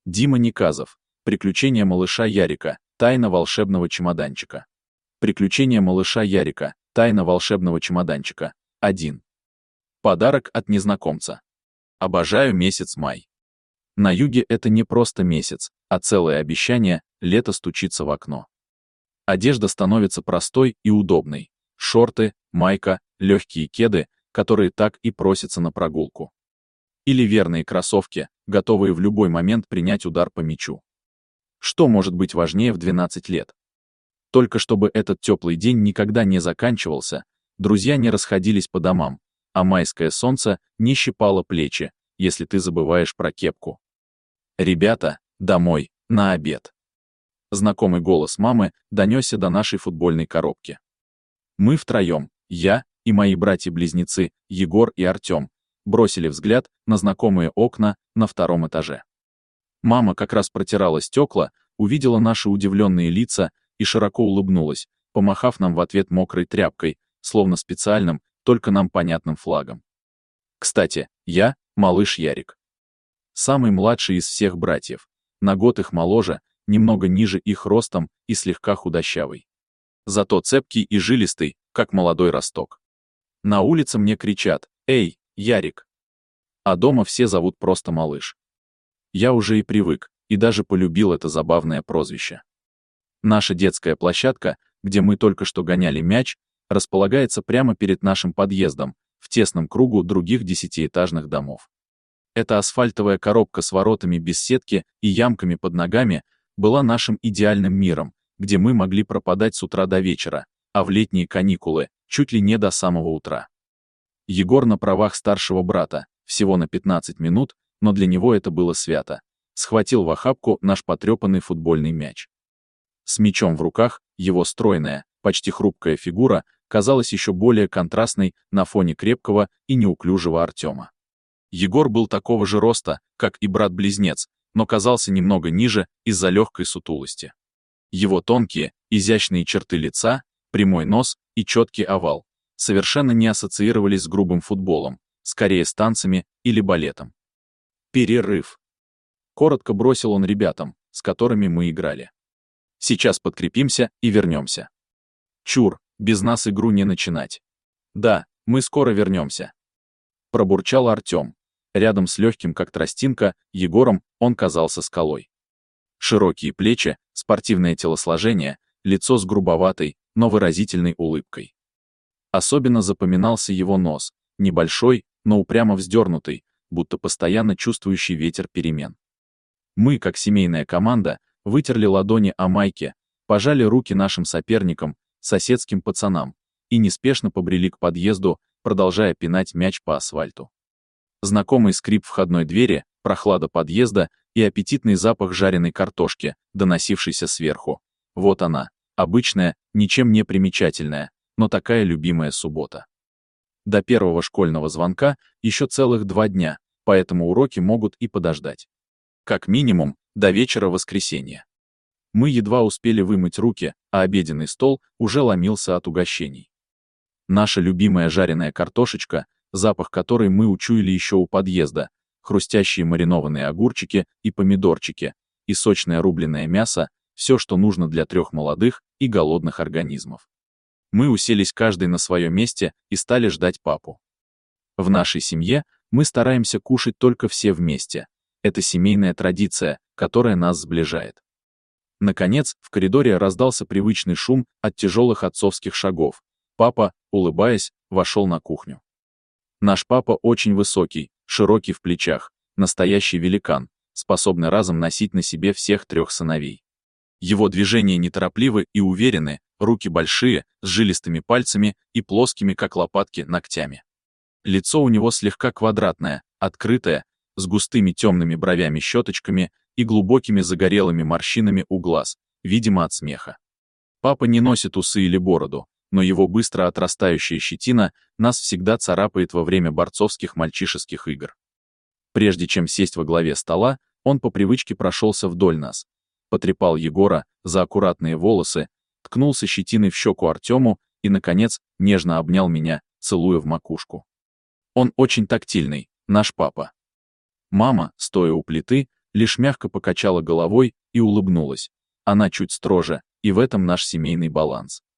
Дима Неказов. Приключения малыша Ярика. Тайна волшебного чемоданчика. Приключения малыша Ярика. Тайна волшебного чемоданчика. 1. Подарок от незнакомца. Обожаю месяц май. На юге это не просто месяц, а целое обещание, лето стучится в окно. Одежда становится простой и удобной. Шорты, майка, легкие кеды, которые так и просятся на прогулку. Или верные кроссовки, готовые в любой момент принять удар по мячу. Что может быть важнее в 12 лет? Только чтобы этот теплый день никогда не заканчивался, друзья не расходились по домам, а майское солнце не щипало плечи, если ты забываешь про кепку. «Ребята, домой, на обед!» Знакомый голос мамы донесся до нашей футбольной коробки. Мы втроем, я и мои братья-близнецы, Егор и Артем, бросили взгляд на знакомые окна на 2-м этаже. Мама как раз протирала стекла, увидела наши удивленные лица и широко улыбнулась, помахав нам в ответ мокрой тряпкой, словно специальным, только нам понятным флагом. Кстати, я — малыш Ярик. Самый младший из всех братьев, на год их моложе, немного ниже их ростом и слегка худощавый. Зато цепкий и жилистый, как молодой росток. На улице мне кричат: «Эй, Ярик!» А дома все зовут просто малыш. Я уже и привык, и даже полюбил это забавное прозвище. Наша детская площадка, где мы только что гоняли мяч, располагается прямо перед нашим подъездом, в тесном кругу других 10-этажных домов. Эта асфальтовая коробка с воротами без сетки и ямками под ногами была нашим идеальным миром, где мы могли пропадать с утра до вечера, а в летние каникулы чуть ли не до самого утра. Егор на правах старшего брата, всего на 15 минут, но для него это было свято, схватил в охапку наш потрепанный футбольный мяч. С мячом в руках его стройная, почти хрупкая фигура казалась еще более контрастной на фоне крепкого и неуклюжего Артема. Егор был такого же роста, как и брат-близнец, но казался немного ниже из-за легкой сутулости. Его тонкие, изящные черты лица, прямой нос и четкий овал совершенно не ассоциировались с грубым футболом, скорее с танцами или балетом. «Перерыв!» Коротко бросил он ребятам, с которыми мы играли. «Сейчас подкрепимся и вернемся». «Чур, без нас игру не начинать». «Да, мы скоро вернемся», — пробурчал Артем. Рядом с легким, как тростинка, Егором он казался скалой. Широкие плечи, спортивное телосложение, лицо с грубоватой, но выразительной улыбкой. Особенно запоминался его нос, небольшой, но упрямо вздернутый, будто постоянно чувствующий ветер перемен. Мы, как семейная команда, вытерли ладони о майке, пожали руки нашим соперникам, соседским пацанам, и неспешно побрели к подъезду, продолжая пинать мяч по асфальту. Знакомый скрип входной двери, прохлада подъезда и аппетитный запах жареной картошки, доносившийся сверху. Вот она, обычная, ничем не примечательная, но такая любимая суббота. До первого школьного звонка еще целых 2 дня, поэтому уроки могут и подождать. Как минимум, до вечера воскресенья. Мы едва успели вымыть руки, а обеденный стол уже ломился от угощений. Наша любимая жареная картошечка, запах которой мы учуяли еще у подъезда, хрустящие маринованные огурчики и помидорчики, и сочное рубленое мясо — все, что нужно для 3 молодых и голодных организмов. Мы уселись каждый на своем месте и стали ждать папу. В нашей семье мы стараемся кушать только все вместе. Это семейная традиция, которая нас сближает. Наконец, в коридоре раздался привычный шум от тяжелых отцовских шагов. Папа, улыбаясь, вошел на кухню. Наш папа очень высокий, широкий в плечах, настоящий великан, способный разом носить на себе всех 3 сыновей. Его движения неторопливы и уверены, руки большие, с жилистыми пальцами и плоскими, как лопатки, ногтями. Лицо у него слегка квадратное, открытое, с густыми темными бровями-щеточками и глубокими загорелыми морщинами у глаз, видимо, от смеха. Папа не носит усы или бороду, но его быстро отрастающая щетина нас всегда царапает во время борцовских мальчишеских игр. Прежде чем сесть во главе стола, он по привычке прошелся вдоль нас, потрепал Егора за аккуратные волосы, ткнулся щетиной в щеку Артему и, наконец, нежно обнял меня, целуя в макушку. Он очень тактильный, наш папа. Мама, стоя у плиты, лишь мягко покачала головой и улыбнулась. Она чуть строже, и в этом наш семейный баланс.